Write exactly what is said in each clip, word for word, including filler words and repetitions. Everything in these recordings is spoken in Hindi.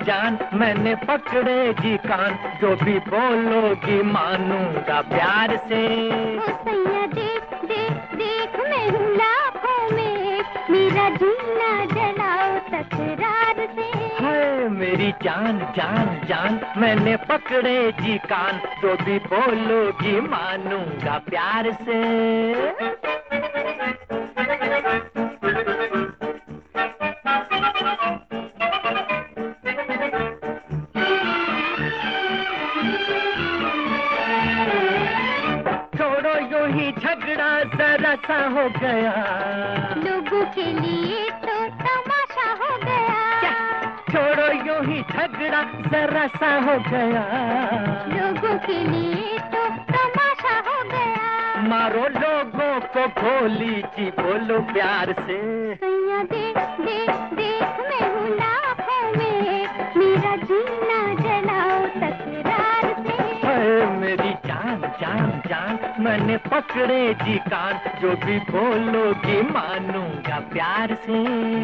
जान मैंने पकड़े जी कान, जो भी बोलोगी मानूंगा प्यार से। ओ सैया देख देख देख मैं हूँ लाखों में, मेरा जीना जलाओ तकरार से। हाय मेरी जान जान जान मैंने पकड़े जी कान, जो भी बोलोगी मानूंगा प्यार से। छोड़ो यूं ही झगड़ा जरा सा हो गया, लोगों के लिए तो तमाशा हो गया। छोड़ो यूं ही झगड़ा जरा सा हो गया, लोगों के लिए तो तमाशा हो गया। मारो लोगों को गोली जी बोलो प्यार से। सैया देख देख देख मैं हूँ लाखों में, मेरा जीना जलाओ तकरार से। हाय मेरी जान जान जान मैंने पकड़े जी कान, जो भी बोलोगी मानूंगा प्यार से।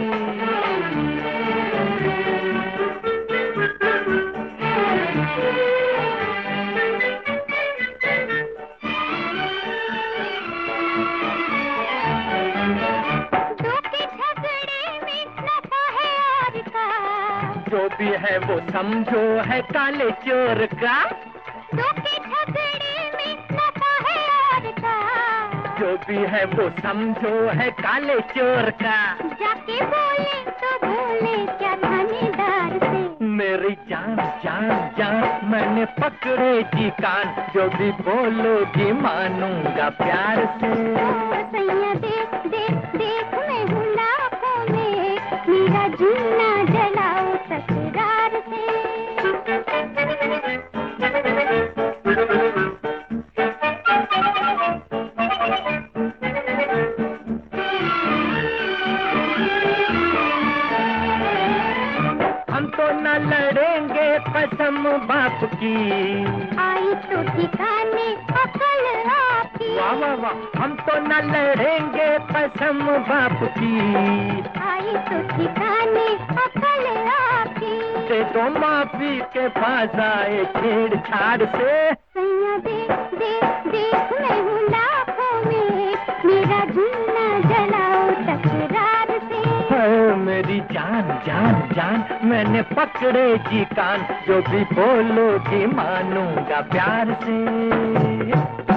जो भी है वो समझो है काले चोर का, दो के झगड़े में नफा है यार का। जो भी है वो समझो है काले चोर का। जाके बोले तो बोले क्या थानेदार से। मेरी जान जान जान मैंने पकड़े जी कान, जो भी बोलोगी मानूंगा प्यार से। ओ सैया देख देख देख मैं हूँ लाखों में, मेरा जीना जलाओ तकरार से। हम तो न लड़ेंगे कसम बाप की, आई तो ठिकाने अकल आपकी। वाह वाह वाह हम तो न लड़ेंगे कसम बाप की, आई तो ठिकाने अकल आपकी। से तो माफी के पास आए छेड़छाड़ से। सैया देख देख देख मैं हूँ लाखों में, मेरा जीना जलाओ तकरार से। हाय मेरी जान जान जान मैंने पकड़े जी कान, जो भी बोलोगी मानूंगा प्यार से।